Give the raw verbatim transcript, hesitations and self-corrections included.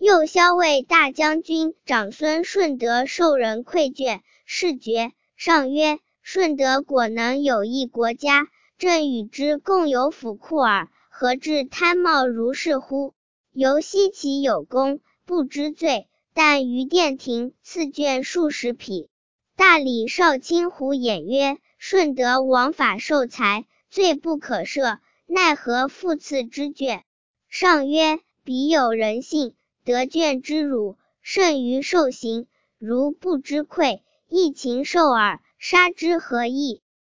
右骁卫大将军长孙顺德受人馈卷，是爵。上曰：顺德果能有益国家，朕与之共有府库耳，何至贪冒如是乎？犹惜其有功，不知罪，但于殿庭赐卷数十匹。大理少卿胡衍曰：顺德枉法受财，罪不可赦，奈何复赐之卷？上曰：彼有人性，得卷之辱，甚于受刑，如不知愧，亦禽兽耳，杀之何益？